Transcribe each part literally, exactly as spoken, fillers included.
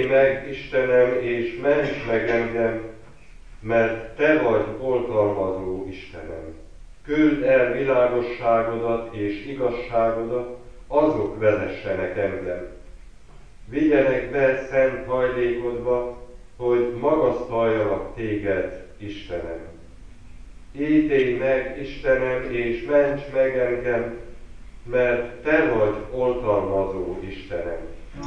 Ítélj meg, Istenem, és ments meg engem, mert Te vagy oltalmazó Istenem. Küldd el világosságodat és igazságodat, azok vezessenek engem. Vigyenek be szent hajlékodba, hogy magasztaljalak Téged, Istenem. Ítélj meg, Istenem, és ments meg engem, mert Te vagy oltalmazó Istenem.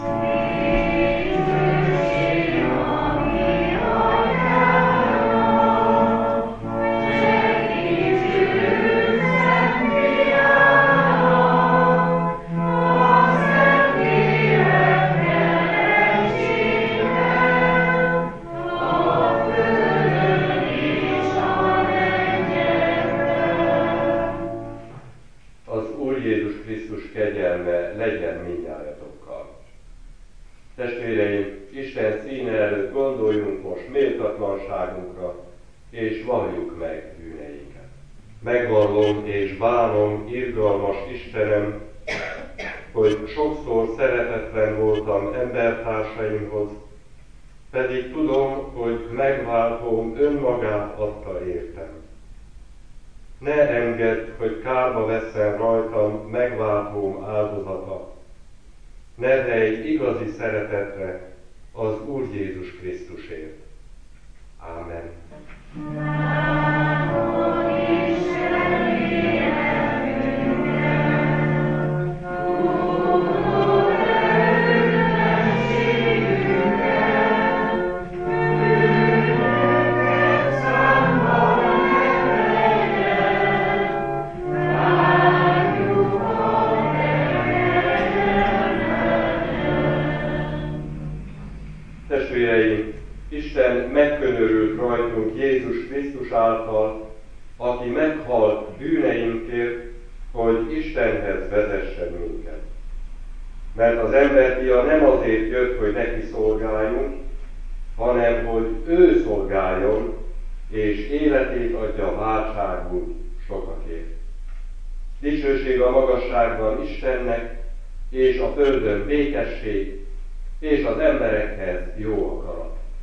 Legyen mindnyájatokkal. Testvéreim, Isten színe előtt gondoljunk most méltatlanságunkra, és valljuk meg bűneinket. Megvallom és bánom, irgalmas Istenem, hogy sokszor szeretetlen voltam embertársaimhoz, pedig tudom, hogy megváltóm önmagát adta értem. Ne engedd, hogy kárba vesszen rajtam megváltóm áldozata. Nevelj igazi szeretetre az Úr Jézus Krisztusért. Ámen. Isten megkönyörült rajtunk Jézus Krisztus által, aki meghalt bűneinkért, hogy Istenhez vezessen minket. Mert az emberfia nem azért jött, hogy neki szolgáljunk, hanem hogy ő szolgáljon, és életét adja váltságunk sokakért. Dicsőség a magasságban Istennek, és a földön békesség, és az emberekhez jó akarat.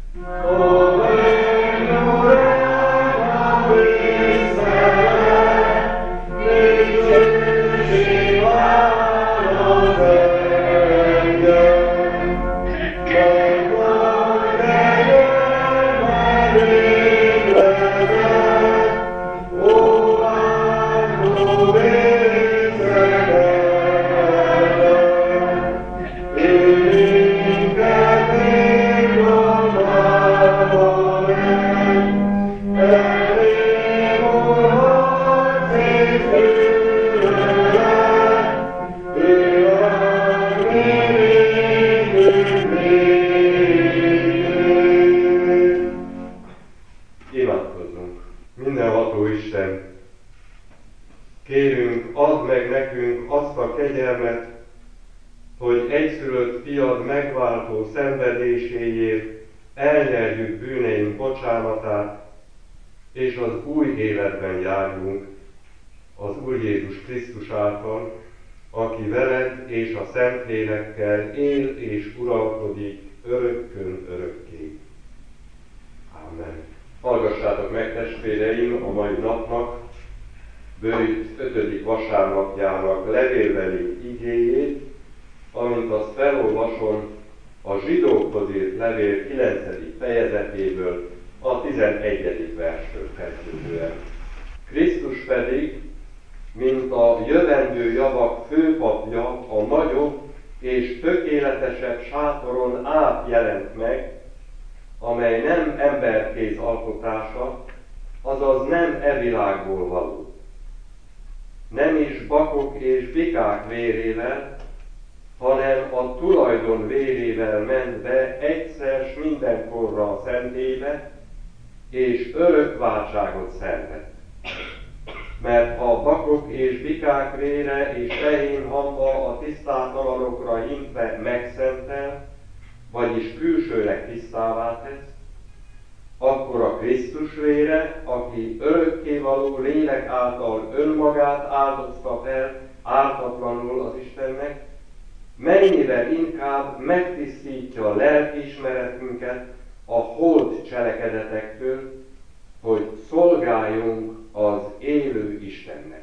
Mindenható Isten, kérünk, add meg nekünk azt a kegyelmet, hogy egyszülött fiad megváltó szenvedéséért elnyerjük bűneink bocsánatát, és az új életben járjunk az Úr Jézus Krisztus által, aki veled és a Szentlélekkel él és uralkodik örökkön örökké. Amen. Hallgassátok meg, testvéreim, a mai napnak, bőjt ötödik vasárnapjának levélbeli igéjét, amint azt felolvasom a zsidókhoz írt levél kilencedik fejezetéből, a tizenegyedik verstől kezdődően. Krisztus pedig, mint a jövendő javak főpapja a nagyobb és tökéletesebb sátoron át jelent meg, amely nem emberkéz alkotása, azaz nem e világból való. Nem is bakok és bikák vérével, hanem a tulajdon vérével ment be egyszer s mindenkorra a szentélybe, és örök váltságot szerzett. Mert ha bakok és bikák vére és tehén hamba a tisztátalanokra hintve megszentel, vagyis külsőleg tisztává tesz, akkor a Krisztus vére, aki örökkévaló lélek által önmagát áldozta fel ártatlanul az Istennek, mennyivel inkább megtisztítja a lelkiismeretünket a holt cselekedetektől, hogy szolgáljunk az élő Istennek.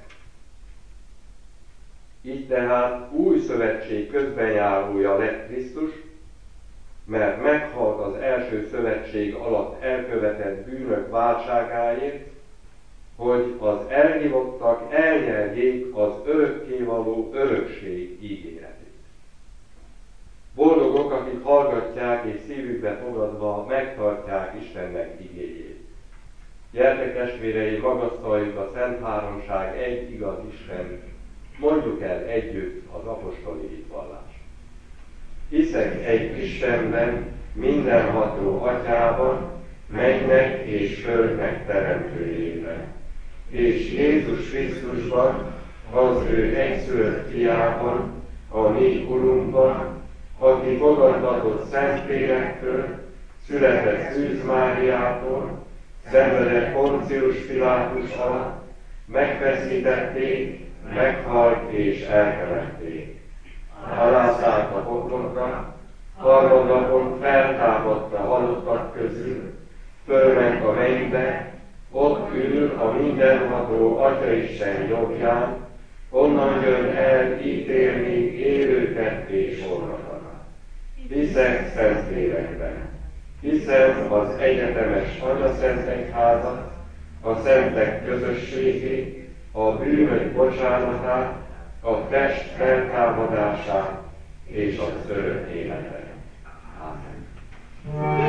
Így tehát új szövetség közbenjárója lett Krisztus, mert meghalt az első szövetség alatt elkövetett bűnök váltságáért, hogy az elhívottak elnyerjék az örökkévaló örökség ígéretét. Boldogok, akik hallgatják és szívükbe fogadva megtartják Istennek igéjét. Gyertek testvéreim, magasztaljuk a Szent Háromság egy igaz Isten, mondjuk el együtt az apostoli hitvallást. Hiszek egy Istenben, mindenható Atyában, mennynek és földnek teremtőjében, és Jézus Krisztusban, az ő egyszülött fiában, a mi Urunkban, aki fogadtatott Szentlélektől, született Szűz Máriától, szenvedett Poncius Pilátus alatt, megfeszítették, meghalt és eltemették. Alázták a poklokra, harmadnapon feltámadt a halottak közül, fölment a mennybe, ott ül a mindenható Atyaisten jobbján, onnan jön el ítélni élőket és holtakat. Hiszek Szentlélekben, hiszem az egyetemes Anyaszent Egyházat, a szentek közösségét, a bűnök bocsánatát, a test feltámadását és az örök életet. Amen.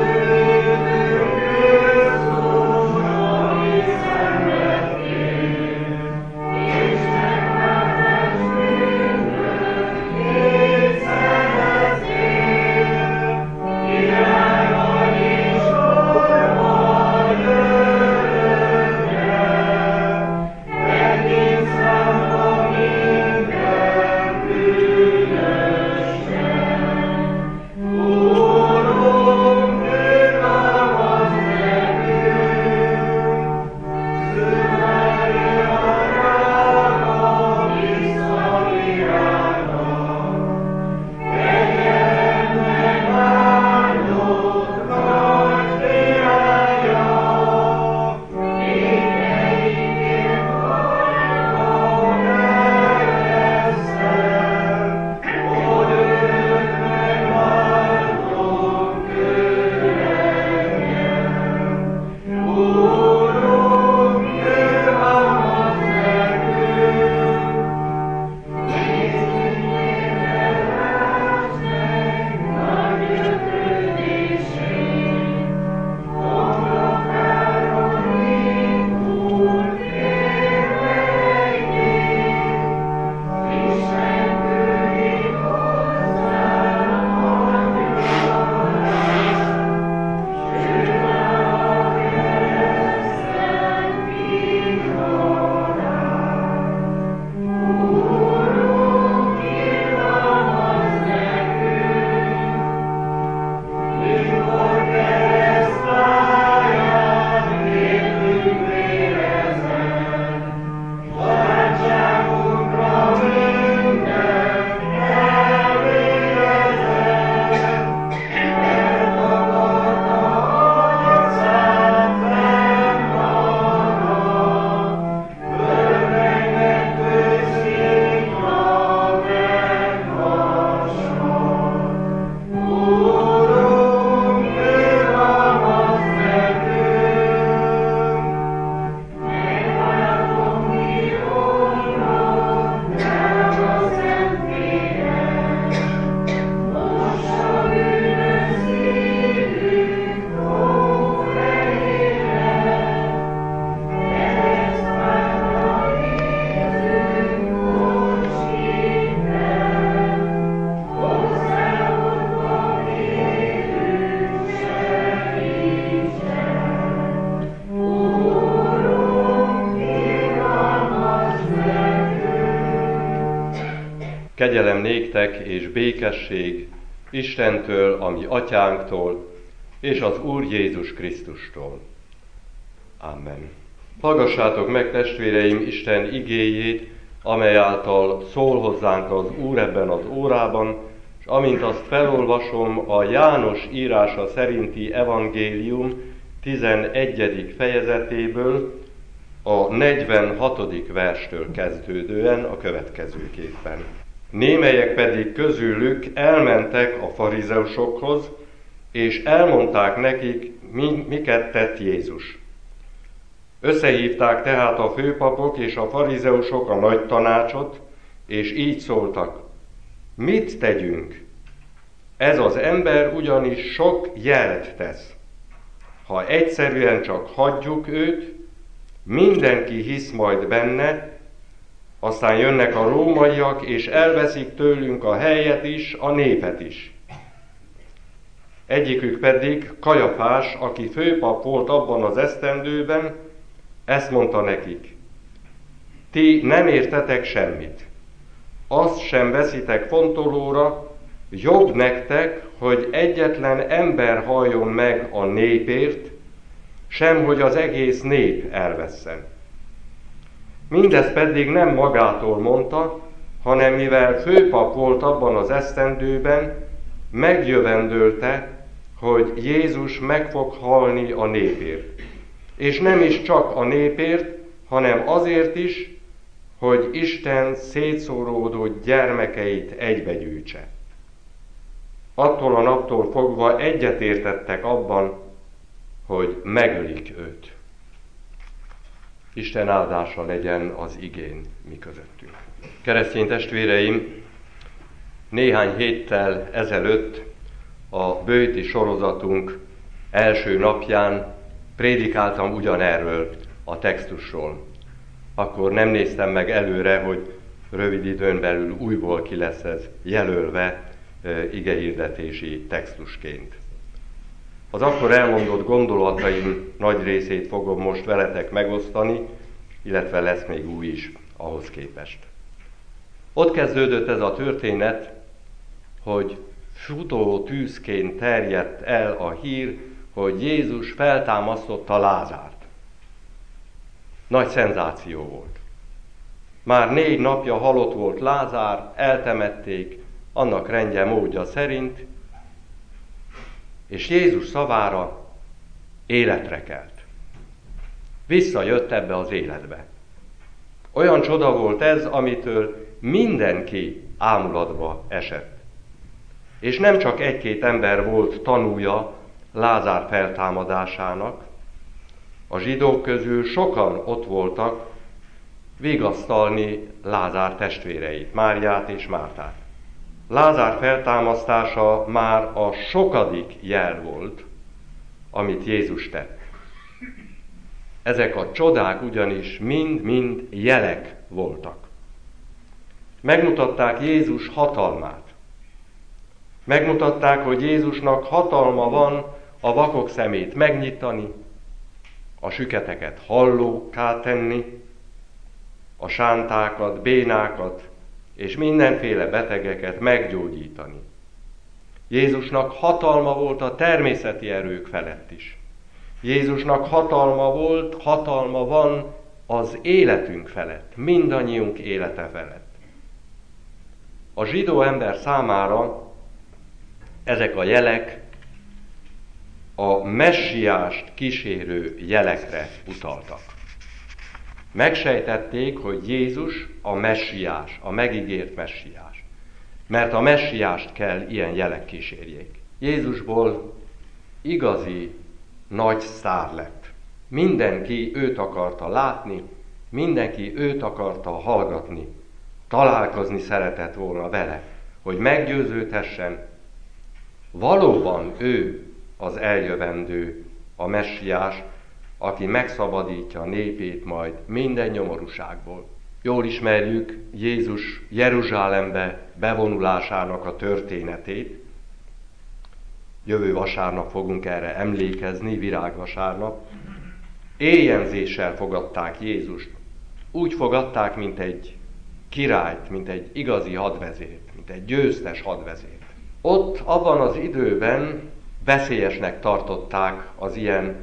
Kegyelem néktek és békesség Istentől, a mi atyánktól, és az Úr Jézus Krisztustól. Amen. Hallgassátok meg, testvéreim, Isten igéjét amely által szól hozzánk az Úr ebben az órában, és amint azt felolvasom, a János írása szerinti evangélium tizenegyedik fejezetéből, a negyvenhatodik verstől kezdődően a következőképpen. Némelyek pedig közülük elmentek a farizeusokhoz, és elmondták nekik, mi, miket tett Jézus. Összehívták tehát a főpapok és a farizeusok a nagy tanácsot, és így szóltak: mit tegyünk? Ez az ember ugyanis sok jelt tesz. Ha egyszerűen csak hagyjuk őt, mindenki hisz majd benne, aztán jönnek a rómaiak, és elveszik tőlünk a helyet is, a népet is. Egyikük pedig, Kajafás, aki főpap volt abban az esztendőben, ezt mondta nekik: ti nem értetek semmit, azt sem veszitek fontolóra, jobb nektek, hogy egyetlen ember halljon meg a népért, sem hogy az egész nép elvesszen. Mindez pedig nem magától mondta, hanem mivel főpap volt abban az esztendőben, megjövendölte, hogy Jézus meg fog halni a népért. És nem is csak a népért, hanem azért is, hogy Isten szétszóródott gyermekeit egybegyűjtse. Attól a naptól fogva egyetértettek abban, hogy megölik őt. Isten áldása legyen az igén mi közöttünk. Keresztény testvéreim, néhány héttel ezelőtt a bőti sorozatunk első napján prédikáltam ugyanerről a textusról. Akkor nem néztem meg előre, hogy rövid időn belül újból ki lesz ez jelölve e, igehirdetési textusként. Az akkor elmondott gondolataim nagy részét fogom most veletek megosztani, illetve lesz még új is ahhoz képest. Ott kezdődött ez a történet, hogy futó tűzként terjedt el a hír, hogy Jézus feltámasztotta Lázárt. Nagy szenzáció volt. Már négy napja halott volt Lázár, eltemették, annak rendje módja szerint, és Jézus szavára életre kelt. Visszajött ebbe az életbe. Olyan csoda volt ez, amitől mindenki ámulatba esett. És nem csak egy-két ember volt tanúja Lázár feltámadásának, a zsidók közül sokan ott voltak vigasztalni Lázár testvéreit, Máriát és Mártát. Lázár feltámasztása már a sokadik jel volt, amit Jézus tett. Ezek a csodák ugyanis mind-mind jelek voltak. Megmutatták Jézus hatalmát. Megmutatták, hogy Jézusnak hatalma van a vakok szemét megnyitani, a süketeket hallókká tenni, a sántákat, bénákat és mindenféle betegeket meggyógyítani. Jézusnak hatalma volt a természeti erők felett is. Jézusnak hatalma volt, hatalma van az életünk felett, mindannyiunk élete felett. A zsidó ember számára ezek a jelek a messiást kísérő jelekre utaltak. Megsejtették, hogy Jézus a messiás, a megígért messiás. Mert a messiást kell ilyen jelek kísérjék. Jézusból igazi nagy sztár lett. Mindenki őt akarta látni, mindenki őt akarta hallgatni, találkozni szeretett volna vele, hogy meggyőződhessen, valóban ő az eljövendő, a messiás, aki megszabadítja a népét majd minden nyomorúságból. Jól ismerjük Jézus Jeruzsálembe bevonulásának a történetét. Jövő vasárnap fogunk erre emlékezni, virágvasárnap. Éjjenzéssel fogadták Jézust. Úgy fogadták, mint egy királyt, mint egy igazi hadvezért, mint egy győztes hadvezért. Ott abban az időben veszélyesnek tartották az ilyen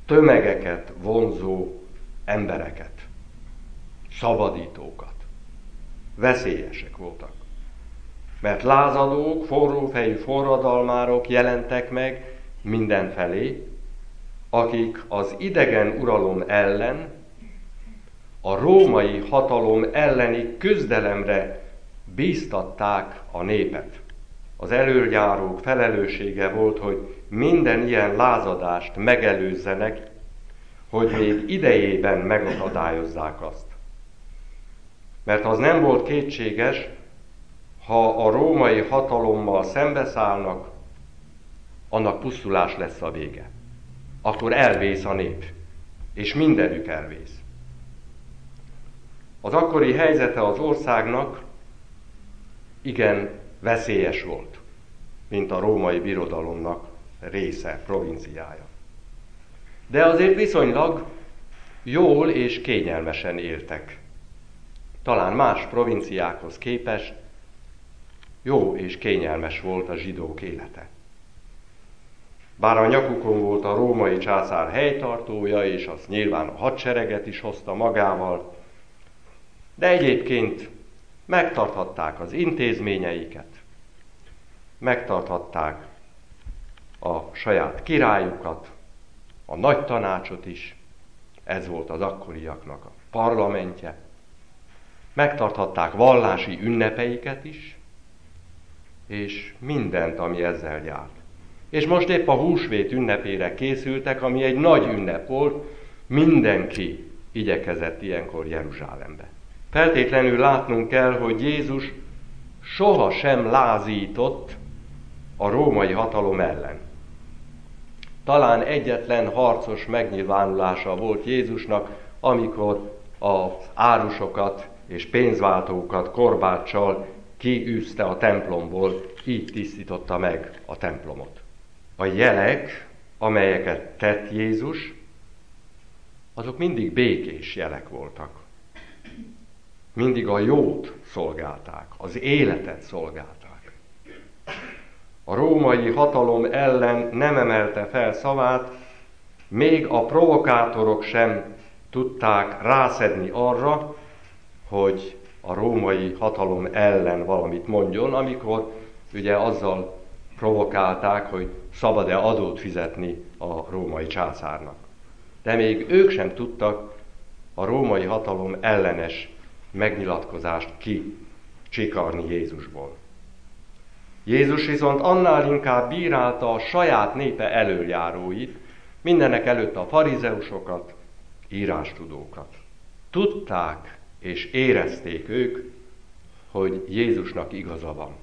tömegeket vonzó embereket, szabadítókat. veszélyesek voltak. Mert lázadók, forrófejű forradalmárok jelentek meg mindenfelé, akik az idegen uralom ellen, a római hatalom elleni küzdelemre bíztatták a népet. Az elöljárók felelőssége volt, hogy minden ilyen lázadást megelőzzenek, hogy még idejében megakadályozzák azt. Mert az nem volt kétséges, ha a római hatalommal szembeszállnak, annak pusztulás lesz a vége. Akkor elvész a nép, és mindenük elvész. Az akkori helyzete az országnak igen veszélyes volt, mint a római birodalomnak része, provinciája. De azért viszonylag jól és kényelmesen éltek. Talán más provinciákhoz képest jó és kényelmes volt a zsidók élete. Bár a nyakukon volt a római császár helytartója, és az nyilván a hadsereget is hozta magával, de egyébként megtarthatták az intézményeiket, megtarthatták a saját királyukat, a nagy tanácsot is, ez volt az akkoriaknak a parlamentje, megtarthatták vallási ünnepeiket is, és mindent, ami ezzel járt. És most épp a húsvét ünnepére készültek, ami egy nagy ünnep volt, mindenki igyekezett ilyenkor Jeruzsálembe. Feltétlenül látnunk kell, hogy Jézus soha sem lázított a római hatalom ellen. Talán egyetlen harcos megnyilvánulása volt Jézusnak, amikor az árusokat és pénzváltókat korbáccsal kiűzte a templomból, így tisztította meg a templomot. A jelek, amelyeket tett Jézus, azok mindig békés jelek voltak. Mindig a jót szolgálták, az életet szolgálták. A római hatalom ellen nem emelte fel szavát, még a provokátorok sem tudták rászedni arra, hogy a római hatalom ellen valamit mondjon, amikor ugye azzal provokálták, hogy szabad-e adót fizetni a római császárnak. De még ők sem tudtak a római hatalom ellenes megnyilatkozást kicsikarni Jézusból. Jézus viszont annál inkább bírálta a saját népe elöljáróit, mindenek előtt a farizeusokat, írástudókat. Tudták és érezték ők, hogy Jézusnak igaza van,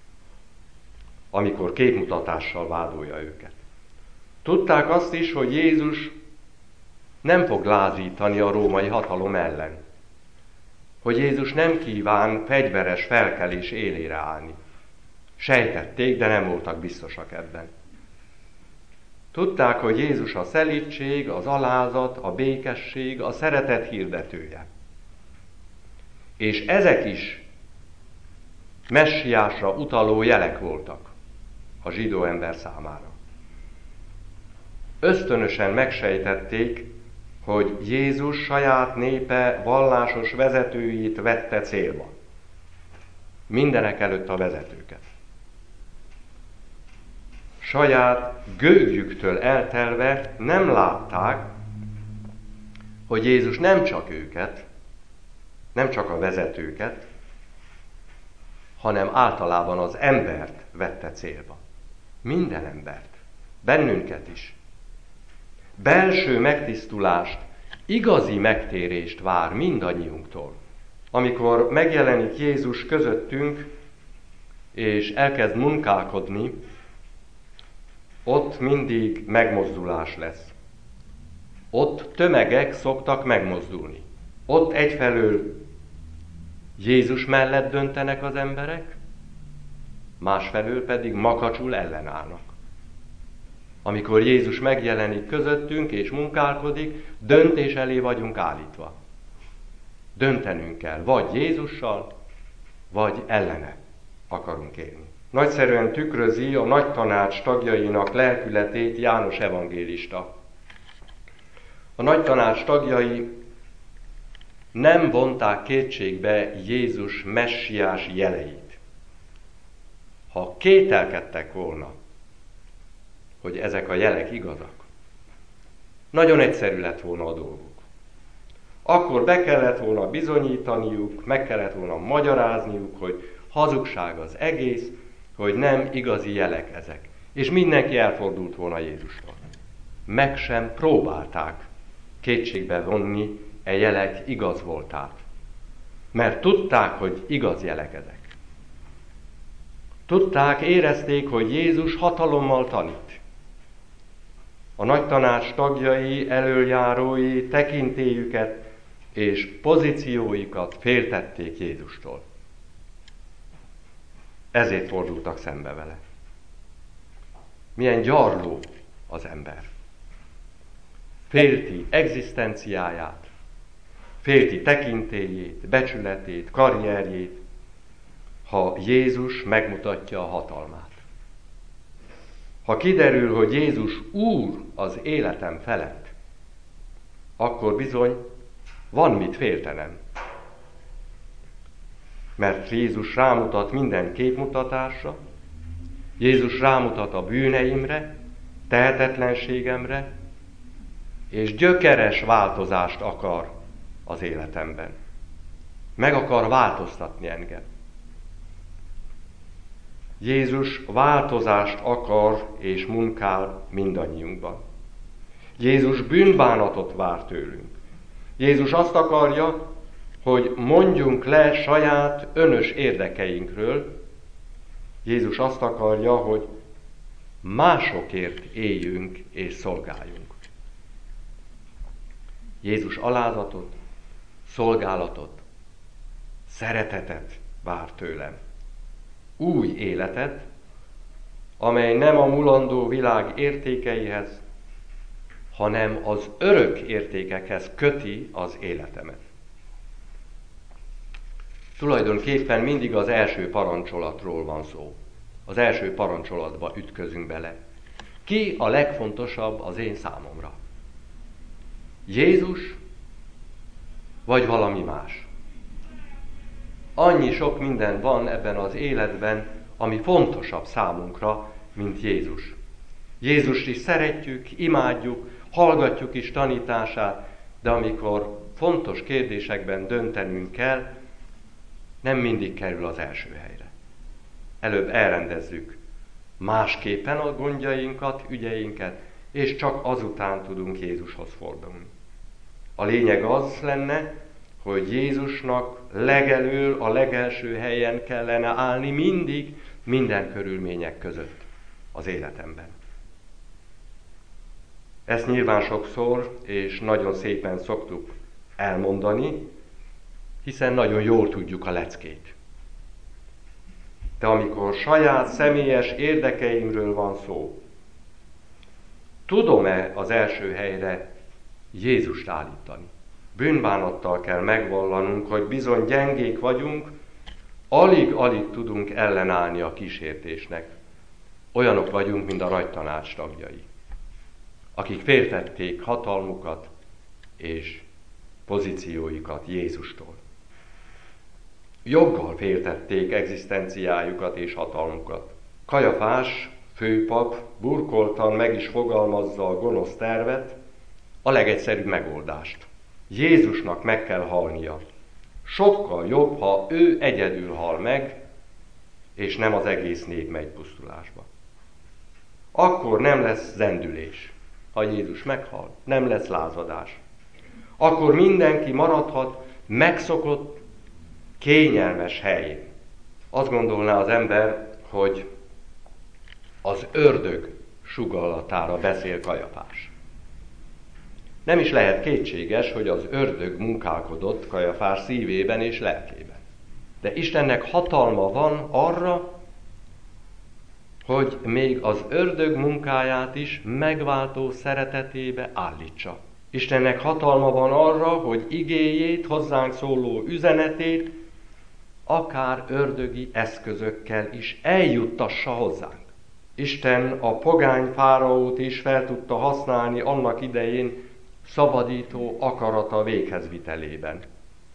amikor képmutatással vádolja őket. Tudták azt is, hogy Jézus nem fog lázítani a római hatalom ellen, hogy Jézus nem kíván fegyveres felkelés élére állni. Sejtették, de nem voltak biztosak ebben. Tudták, hogy Jézus a szelídség, az alázat, a békesség, a szeretet hirdetője. És ezek is messiásra utaló jelek voltak a zsidó ember számára. Ösztönösen megsejtették, hogy Jézus saját népe vallásos vezetőit vette célba. Mindenek előtt a vezetőket. Saját gőgjüktől eltelve nem látták, hogy Jézus nem csak őket, nem csak a vezetőket, hanem általában az embert vette célba. Minden embert, bennünket is. Belső megtisztulást, igazi megtérést vár mindannyiunktól. Amikor megjelenik Jézus közöttünk, és elkezd munkálkodni, ott mindig megmozdulás lesz. Ott tömegek szoktak megmozdulni. Ott egyfelől Jézus mellett döntenek az emberek, másfelől pedig makacsul ellenállnak. Amikor Jézus megjelenik közöttünk és munkálkodik, döntés elé vagyunk állítva. Döntenünk kell, vagy Jézussal, vagy ellene akarunk élni. Nagyszerűen tükrözi a nagy tanács tagjainak lelkületét János evangélista. A nagy tanács tagjai nem vonták kétségbe Jézus messiás jeleit. Ha kételkedtek volna, hogy ezek a jelek igazak, nagyon egyszerű lett volna a dolguk. Akkor be kellett volna bizonyítaniuk, meg kellett volna magyarázniuk, hogy hazugság az egész, hogy nem igazi jelek ezek. És mindenki elfordult volna Jézustól. Meg sem próbálták kétségbe vonni e jelek igaz voltát. Mert tudták, hogy igaz jelek ezek. Tudták, érezték, hogy Jézus hatalommal tanít. A nagy tanács tagjai, elöljárói tekintélyüket és pozícióikat féltették Jézustól. Ezért fordultak szembe vele. Milyen gyarló az ember. Félti egzisztenciáját, félti tekintélyét, becsületét, karrierjét, ha Jézus megmutatja a hatalmát. Ha kiderül, hogy Jézus Úr az életem felett, akkor bizony van mit féltenem. Mert Jézus rámutat minden képmutatásra, Jézus rámutat a bűneimre, tehetetlenségemre, és gyökeres változást akar az életemben. Meg akar változtatni engem. Jézus változást akar és munkál mindannyiunkban. Jézus bűnbánatot vár tőlünk. Jézus azt akarja, hogy mondjunk le saját önös érdekeinkről. Jézus azt akarja, hogy másokért éljünk és szolgáljunk. Jézus alázatot, szolgálatot, szeretetet vár tőlem. Új életet, amely nem a mulandó világ értékeihez, hanem az örök értékekhez köti az életemet. Tulajdonképpen mindig az első parancsolatról van szó. Az első parancsolatba ütközünk bele. Ki a legfontosabb az én számomra? Jézus, vagy valami más? Annyi sok minden van ebben az életben, ami fontosabb számunkra, mint Jézus. Jézust is szeretjük, imádjuk, hallgatjuk is tanítását, de amikor fontos kérdésekben döntenünk kell, nem mindig kerül az első helyre. Előbb elrendezzük másképpen a gondjainkat, ügyeinket, és csak azután tudunk Jézushoz fordulni. A lényeg az lenne, hogy Jézusnak legelől, a legelső helyen kellene állni mindig, minden körülmények között az életemben. Ezt nyilván sokszor és nagyon szépen szoktuk elmondani, hiszen nagyon jól tudjuk a leckét. De amikor saját személyes érdekeimről van szó, tudom-e az első helyre Jézust állítani? Bűnbánattal kell megvallanunk, hogy bizony gyengék vagyunk, alig-alig tudunk ellenállni a kísértésnek. Olyanok vagyunk, mint a nagytanács tagjai, akik féltették hatalmukat és pozícióikat Jézustól. Joggal féltették egzisztenciájukat és hatalmukat. Kajafás, főpap burkoltan meg is fogalmazza a gonosz tervet, a legegyszerűbb megoldást. Jézusnak meg kell halnia. Sokkal jobb, ha ő egyedül hal meg, és nem az egész nép megy pusztulásba. Akkor nem lesz zendülés. Ha Jézus meghal, nem lesz lázadás. Akkor mindenki maradhat megszokott, kényelmes helyén. Azt gondolná az ember, hogy az ördög sugallatára beszél Kajafás. Nem is lehet kétséges, hogy az ördög munkálkodott Kajafás szívében és lelkében. De Istennek hatalma van arra, hogy még az ördög munkáját is megváltó szeretetébe állítsa. Istennek hatalma van arra, hogy igéjét, hozzánk szóló üzenetét akár ördögi eszközökkel is eljuttassa hozzánk. Isten a pogány fáraót is fel tudta használni annak idején szabadító akarata véghezvitelében.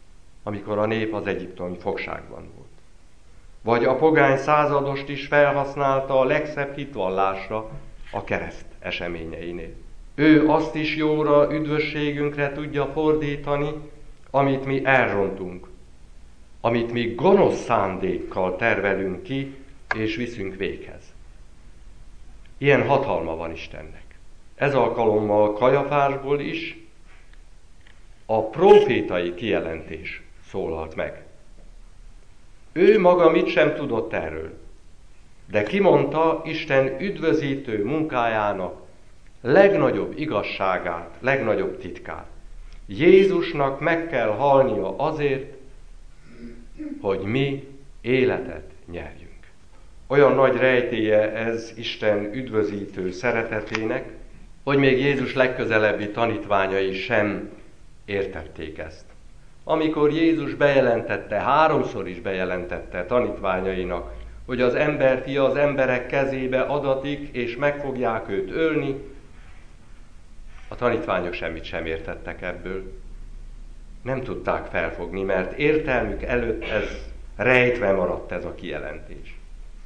amikor a nép az egyiptomi fogságban volt. Vagy a pogány századost is felhasználta a legszebb hitvallásra a kereszt eseményeinél. Ő azt is jóra, üdvösségünkre tudja fordítani, amit mi elrontunk, amit mi gonosz szándékkal tervelünk ki, és viszünk véghez. Ilyen hatalma van Istennek. Ez alkalommal Kajafásból is a profétai kijelentés szólalt meg. Ő maga mit sem tudott erről, de kimondta Isten üdvözítő munkájának legnagyobb igazságát, legnagyobb titkát. Jézusnak meg kell halnia azért, hogy mi életet nyerjünk. Olyan nagy rejtélye ez Isten üdvözítő szeretetének, hogy még Jézus legközelebbi tanítványai sem értették ezt. Amikor Jézus bejelentette, háromszor is bejelentette tanítványainak, hogy az emberfia az emberek kezébe adatik, és meg fogják őt ölni, a tanítványok semmit sem értettek ebből. Nem tudták felfogni, mert értelmük előtt ez rejtve maradt ez a kijelentés.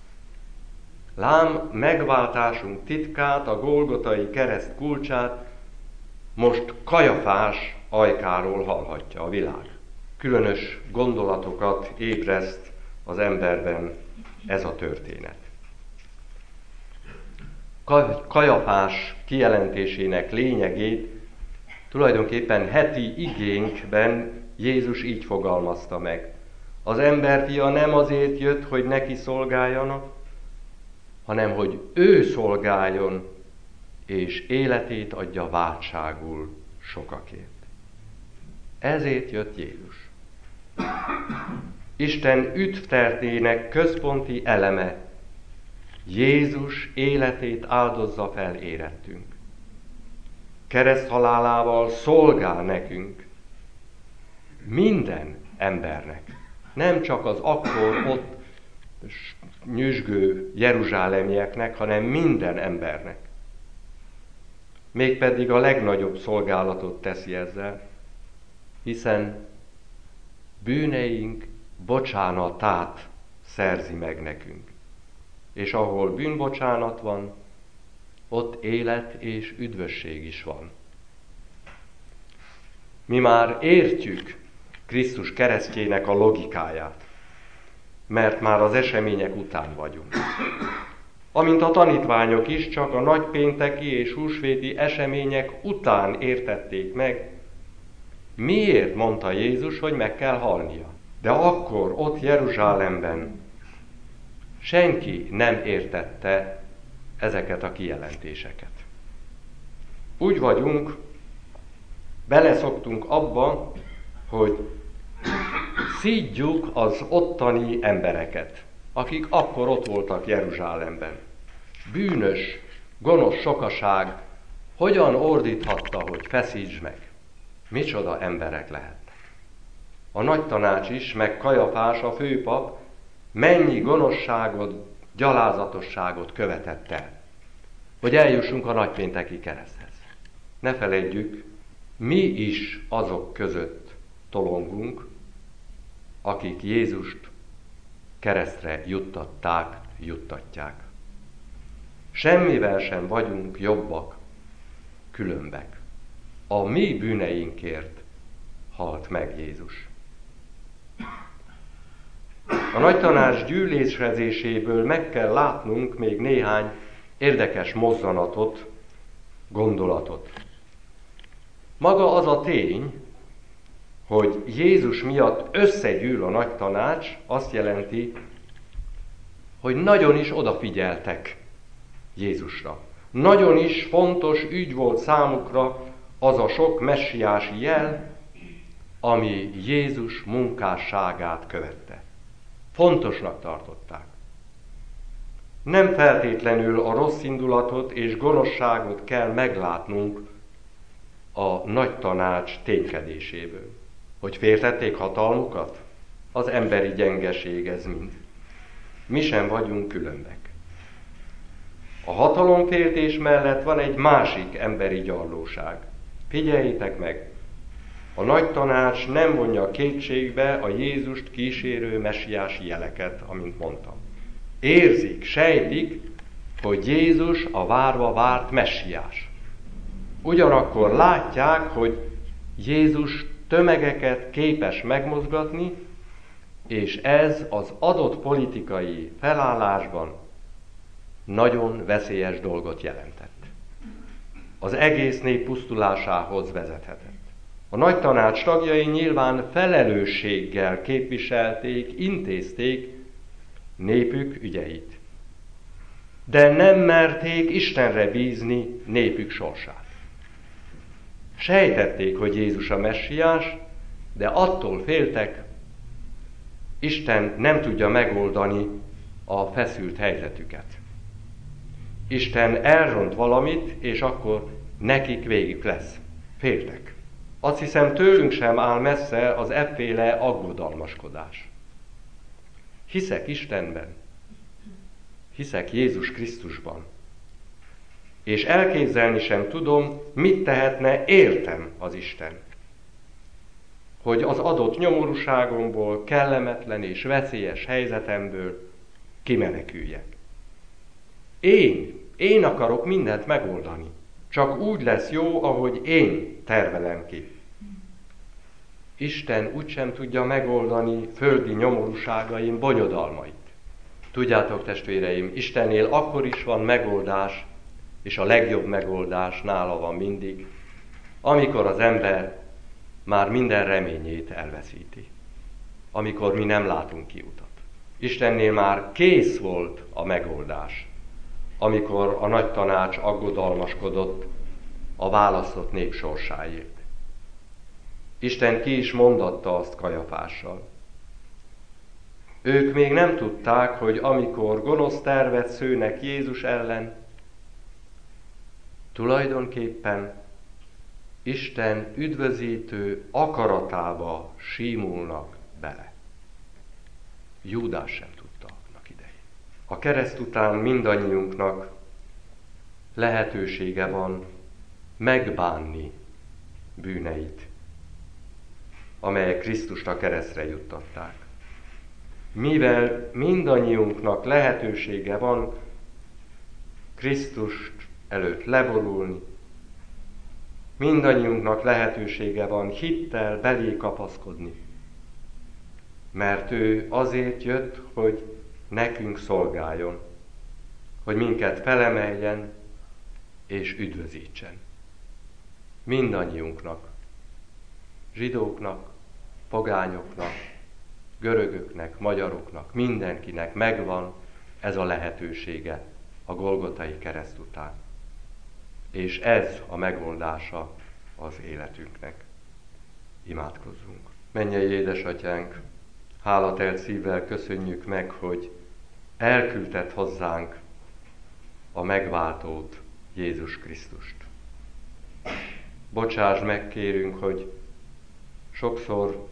Lám megváltásunk titkát, a Golgotai kereszt kulcsát most Kajafás ajkáról hallhatja a világ. Különös gondolatokat ébreszt az emberben ez a történet. Kajafás kijelentésének lényegét tulajdonképpen heti igénkben Jézus így fogalmazta meg. Az emberfia nem azért jött, hogy neki szolgáljanak, hanem hogy ő szolgáljon, és életét adja váltságul sokakért. Ezért jött Jézus. Isten üdvtertének központi eleme, Jézus életét áldozza fel érettünk. Kereszthalálával szolgál nekünk, minden embernek, nem csak az akkor ott nyüzsgő jeruzsálemieknek, hanem minden embernek. Mégpedig a legnagyobb szolgálatot teszi ezzel, hiszen bűneink bocsánatát szerzi meg nekünk. És ahol bűnbocsánat van, ott élet és üdvösség is van. Mi már értjük Krisztus keresztjének a logikáját, mert már az események után vagyunk. Amint a tanítványok is csak a nagypénteki és húsvéti események után értették meg, miért mondta Jézus, hogy meg kell halnia. De akkor ott Jeruzsálemben senki nem értette ezeket a kijelentéseket. Úgy vagyunk, beleszoktunk abba, hogy szídjuk az ottani embereket, akik akkor ott voltak Jeruzsálemben. Bűnös, gonosz sokaság hogyan ordíthatta, hogy feszítsd meg? Micsoda emberek lehettek. A nagy tanács is, meg Kajafás, a főpap, mennyi gonoszságot, gyalázatosságot követett el, hogy eljussunk a nagypénteki kereszthez. Ne feledjük, mi is azok között tolongunk, akik Jézust keresztre juttatták, juttatják. Semmivel sem vagyunk jobbak, különbek. A mi bűneinkért halt meg Jézus. A nagy tanács gyűlésezéséből meg kell látnunk még néhány érdekes mozzanatot, gondolatot. Maga az a tény, hogy Jézus miatt összegyűl a nagy tanács, azt jelenti, hogy nagyon is odafigyeltek Jézusra. Nagyon is fontos ügy volt számukra az a sok messiási jel, ami Jézus munkásságát követte. Fontosnak tartották. Nem feltétlenül a rossz indulatot és gonoszságot kell meglátnunk a nagy tanács ténykedéséből. Hogy féltették hatalmukat? Az emberi gyengeség ez mind. Mi sem vagyunk különbek. A hatalomféltés mellett van egy másik emberi gyarlóság. Figyeljétek meg! A nagy tanács nem vonja kétségbe a Jézust kísérő messiási jeleket, amint mondtam. Érzik, sejtik, hogy Jézus a várva várt messiás. Ugyanakkor látják, hogy Jézus tömegeket képes megmozgatni, és ez az adott politikai felállásban nagyon veszélyes dolgot jelentett. Az egész nép pusztulásához vezethetett. A nagy tanács tagjai nyilván felelősséggel képviselték, intézték népük ügyeit. De nem merték Istenre bízni népük sorsát. Sejtették, hogy Jézus a messiás, de attól féltek, Isten nem tudja megoldani a feszült helyzetüket. Isten elront valamit, és akkor nekik végük lesz. Féltek. Azt hiszem, tőlünk sem áll messze az efféle aggodalmaskodás. Hiszek Istenben, hiszek Jézus Krisztusban, és elképzelni sem tudom, mit tehetne értem az Isten, hogy az adott nyomorúságomból, kellemetlen és veszélyes helyzetemből kimeneküljek. Én, én akarok mindent megoldani. Csak úgy lesz jó, ahogy én tervelem ki. Isten úgysem tudja megoldani földi nyomorúságaim bonyodalmait. Tudjátok, testvéreim, Istennél akkor is van megoldás, és a legjobb megoldás nála van mindig, amikor az ember már minden reményét elveszíti. Amikor mi nem látunk kiutat. Istennél már kész volt a megoldás, amikor a nagy tanács aggodalmaskodott a választott nép sorsáért. Isten ki is mondatta azt Kajafással. Ők még nem tudták, hogy amikor gonosz tervet szőnek Jézus ellen, tulajdonképpen Isten üdvözítő akaratába símulnak bele. Júdás sem tudta annak idején. A kereszt után mindannyiunknak lehetősége van megbánni bűneit, amelyek Krisztust a keresztre juttatták. Mivel mindannyiunknak lehetősége van Krisztust előtt leborulni, mindannyiunknak lehetősége van hittel belé kapaszkodni, mert ő azért jött, hogy nekünk szolgáljon, hogy minket felemeljen és üdvözítsen. Mindannyiunknak, zsidóknak, pogányoknak, görögöknek, magyaroknak, mindenkinek megvan ez a lehetősége a Golgotai kereszt után. És ez a megoldása az életünknek. Imádkozzunk. Mennyei édesatyánk, hálatelt szívvel köszönjük meg, hogy elküldted hozzánk a megváltót, Jézus Krisztust. Bocsáss meg, kérünk, hogy sokszor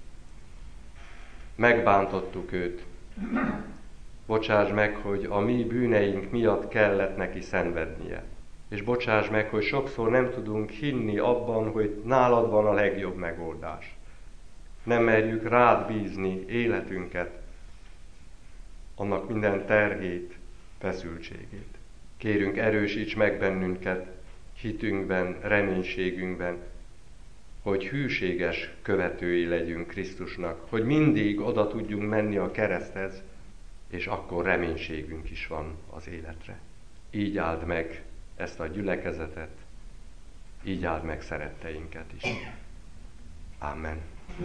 megbántottuk őt. Bocsáss meg, hogy a mi bűneink miatt kellett neki szenvednie. És bocsáss meg, hogy sokszor nem tudunk hinni abban, hogy nálad van a legjobb megoldás. Nem merjük rád bízni életünket, annak minden terhét, feszültségét. Kérünk, erősíts meg bennünket hitünkben, reménységünkben, hogy hűséges követői legyünk Krisztusnak, hogy mindig oda tudjunk menni a kereszthez, és akkor reménységünk is van az életre. Így áld meg ezt a gyülekezetet, így áld meg szeretteinket is. Amen.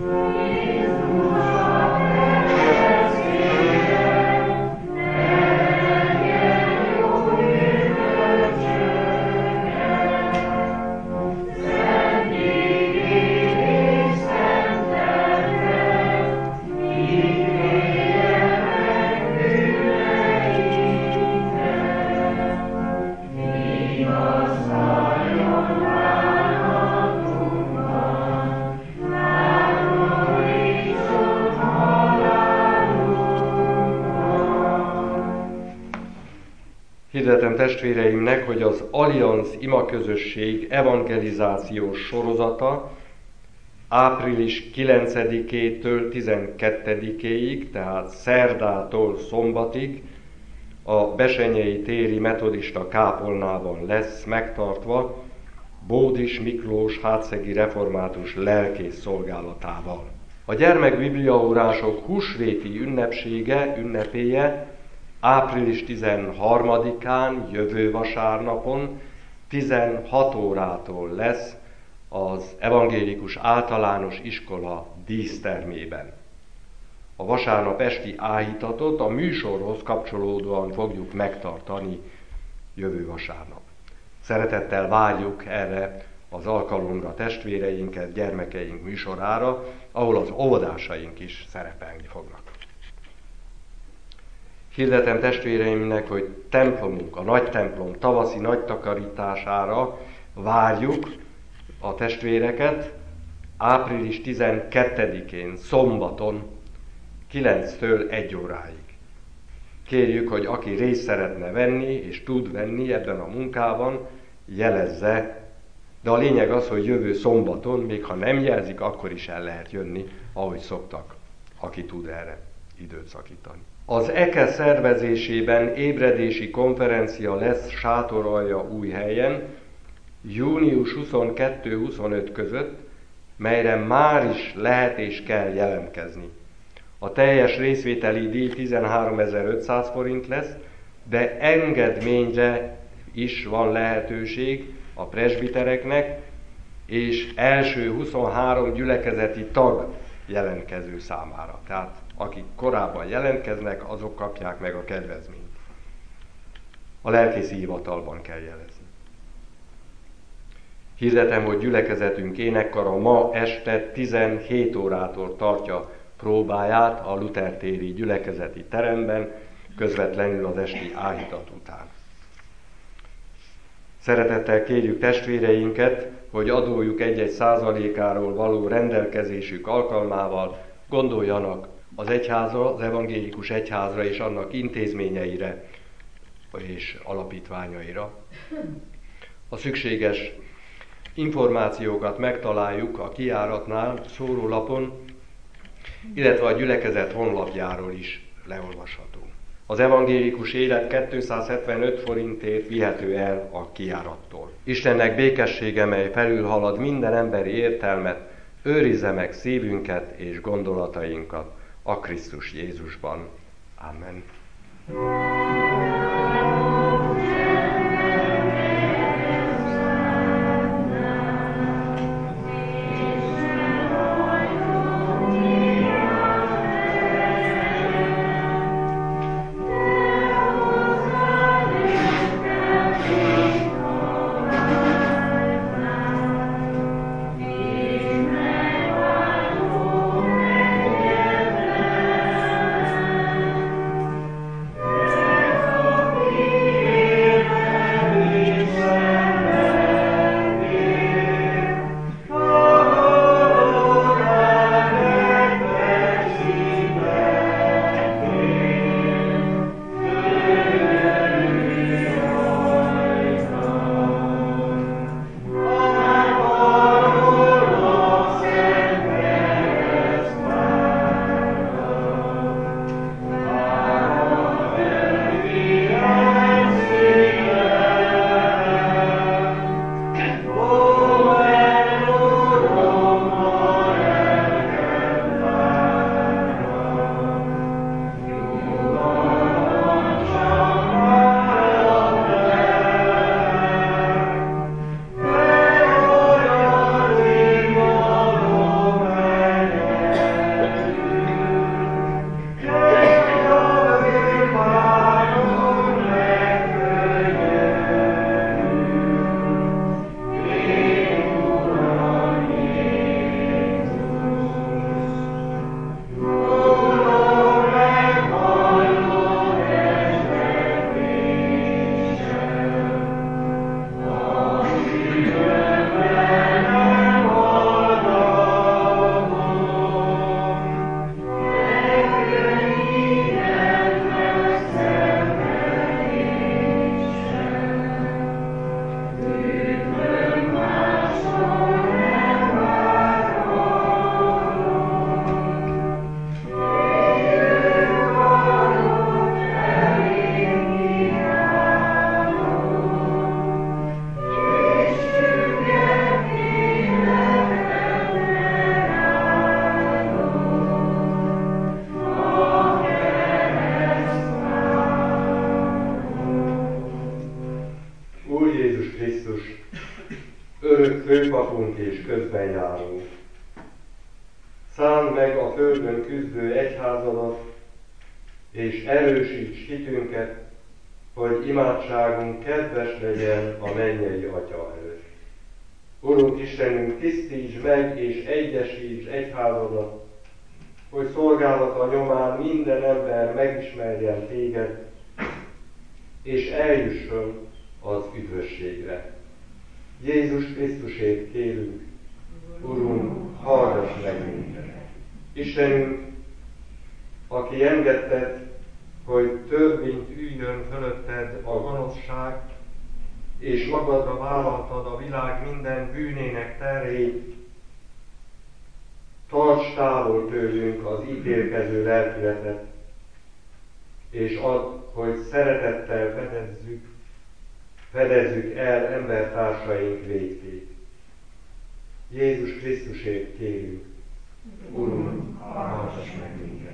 Hirdetem testvéreimnek, hogy az Allianz imaközösség evangelizációs sorozata április kilencedikétől tizenkettedikéig, tehát szerdától szombatig a Besenyei téri metodista kápolnában lesz megtartva Bódis Miklós hátszegi református lelkész szolgálatával. A gyermekbibliaórások húsvéti ünnepsége, ünnepéje április tizenharmadikán, jövő vasárnapon tizenhat órától lesz az Evangélikus Általános Iskola dísztermében. A vasárnap esti áhítatot a műsorhoz kapcsolódóan fogjuk megtartani jövő vasárnap. Szeretettel várjuk erre az alkalomra testvéreinket, gyermekeink műsorára, ahol az óvodásaink is szerepelni fognak. Hirdetem testvéreimnek, hogy templomunk, a nagy templom tavaszi nagy takarítására várjuk a testvéreket április tizenkettedikén, szombaton, kilenctől egy óráig. Kérjük, hogy aki részt szeretne venni, és tud venni ebben a munkában, jelezze, de a lényeg az, hogy jövő szombaton, még ha nem jelzik, akkor is el lehet jönni, ahogy szoktak, aki tud erre időt szakítani. Az é ká szervezésében ébredési konferencia lesz Sátoralja Újhelyen, június huszonkettő-huszonöt között, melyre már is lehet és kell jelentkezni. A teljes részvételi díj tizenháromezer-ötszáz forint lesz, de engedményre is van lehetőség a presbitereknek, és első huszonhárom gyülekezeti tag jelentkező számára. Tehát akik korábban jelentkeznek, azok kapják meg a kedvezményt. A lelkészi hivatalban kell jelezni. Hirdetem, hogy gyülekezetünk énekkara ma este tizenhét órától tartja próbáját a Luther téri gyülekezeti teremben, közvetlenül az esti áhítat után. Szeretettel kérjük testvéreinket, hogy adójuk egy-egy százalékáról való rendelkezésük alkalmával gondoljanak az egyházra, az evangélikus egyházra és annak intézményeire és alapítványaira. A szükséges információkat megtaláljuk a kijáratnál, szórólapon, illetve a gyülekezet honlapjáról is leolvasható. Az evangélikus élet kétszázhetvenöt forintért vihető el a kijárattól. Istennek békessége, mely felülhalad minden emberi értelmet, őrizze meg szívünket és gondolatainkat a Krisztus Jézusban. Amen. Amen. örök főpapunk és közbenjáró. Szánd meg a földön küzdő egyházadat, és erősíts hitünket, hogy imádságunk kedves legyen a mennyei Atya előtt. Urunk Istenünk, tisztíts meg és egyesíts egyházadat, hogy szolgálata nyomán minden ember megismerjen téged, és eljusson az üdvösségre. Jézus Krisztusért kérünk, Urunk, hallgass meg minket! Istenünk, aki engedted, hogy törvényt üljön fölötted a gonoszság, és magadra vállaltad a világ minden bűnének terhét, tarts távol tőlünk az ítélkező lelkületet, és add, hogy szeretettel fedezzük, fedezzük el embertársaink vétkét. Jézus Krisztusért kérünk, Urunk, hallgass meg minket!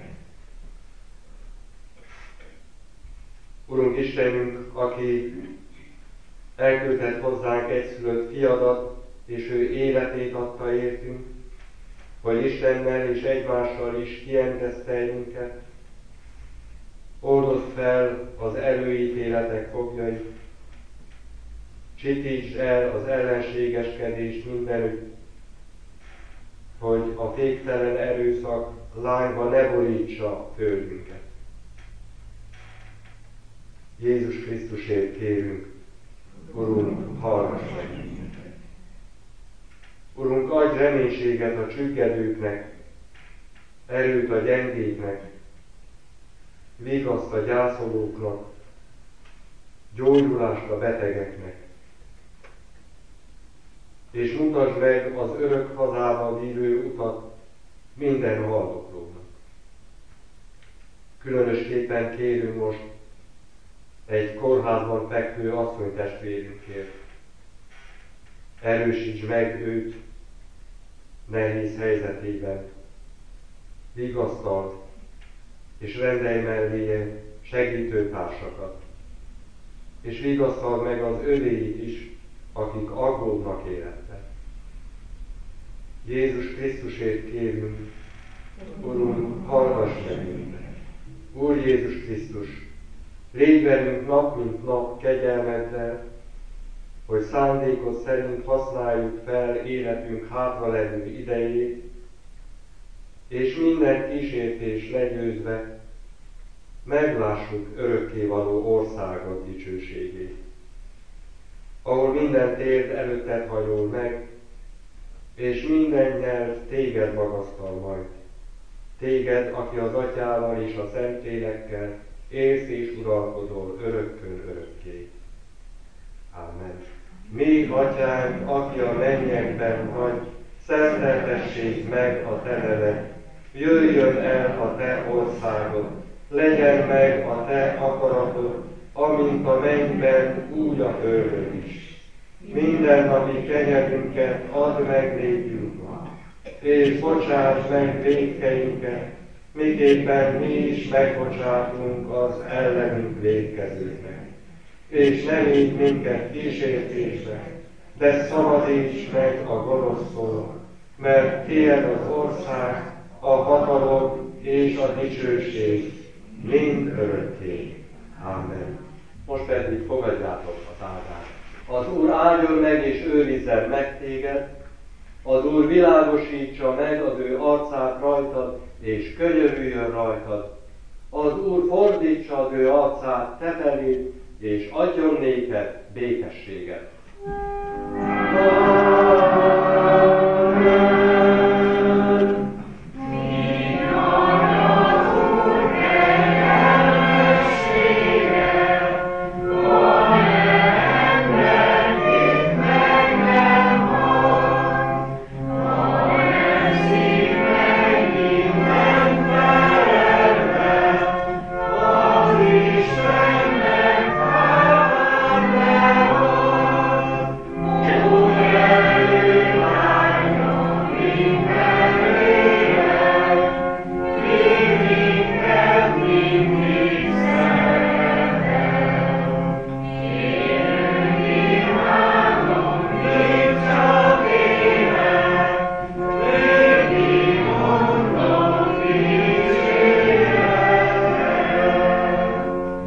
Urunk Istenünk, aki elküldett hozzánk egyszülött fiadat, és ő életét adta értünk, hogy Istennel és egymással is kientesztelj minket, oldozd fel az előítéletek foglyait, csitítsd el az ellenségeskedést mindenütt, hogy a féktelen erőszak lányba ne borítsa földünket. Jézus Krisztusért kérünk, Urunk, hallgass meg minket! Urunk, adj reménységet a csüggedőknek, erőt a gyengéknek, vigaszt a gyászolóknak, gyógyulást a betegeknek, és mutasd meg az örök hazába vívő utat minden haldoklónak. Különösképpen kérünk most egy kórházban fekvő asszonytestvérünkért. Erősíts meg őt nehéz helyzetében, vigasztald, és rendelj melléje segítőtársakat, és vigasztald meg az övéit is, akik aggódnak életben. Jézus Krisztusért kérünk, Urunk, hallgass meg minket! Úr Jézus Krisztus, légy velünk nap mint nap kegyelmeddel, hogy szándékod szerint használjuk fel életünk hátralevő idejét, és minden kísértés legyőzve meglássuk örökkévaló országod dicsőségét, ahol minden térd előtted hajol meg, és minden nyelv téged magasztal majd. Téged, aki az Atyával és a Szentlélekkel élsz és uralkodol örökkön örökké. Amen. Mi, Atyánk, aki a mennyekben vagy, szenteltessék meg a te neved, jöjjön el a te országod, legyen meg a te akaratod, amint a mennyben, úgy a földön is. Mindennapi kenyerünket add meg nékünk ma, és bocsáss meg vétkeinket, miképpen mi is megbocsátunk az ellenünk vétkezőknek. És ne vigy minket kísértésbe, de szabadíts meg a gonosztól, mert tiéd az ország, a hatalom és a dicsőség mind örökké. Amen. Most pedig fogadjátok az áldást. Az Úr áldjon meg és őrizzen meg téged, az Úr világosítsa meg az ő arcát rajtad, és könyörüljön rajtad. Az Úr fordítsa az ő arcát te feléd, és adjon néked békességet.